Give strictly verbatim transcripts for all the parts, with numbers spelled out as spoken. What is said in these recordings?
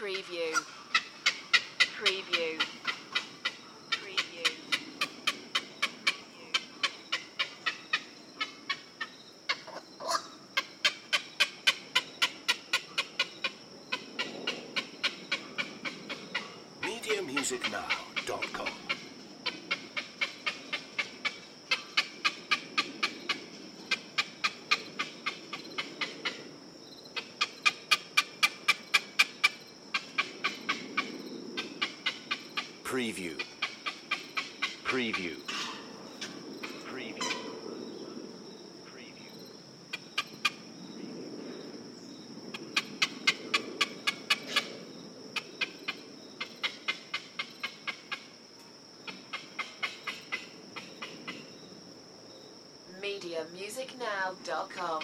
Preview. Preview. Preview. media music now dot com. Preview. Preview. Preview. Preview. media music now dot com.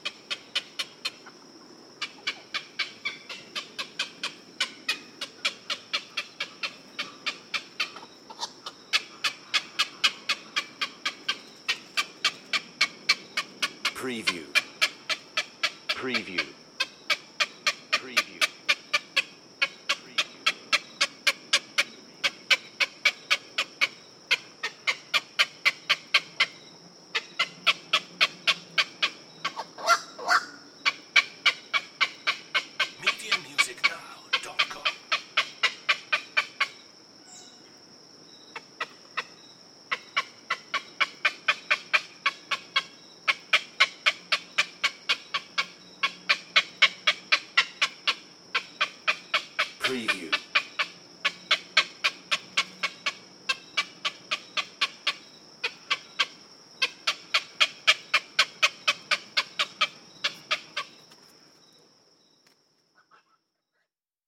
Preview. Preview. Preview. media music now dot com. Preview.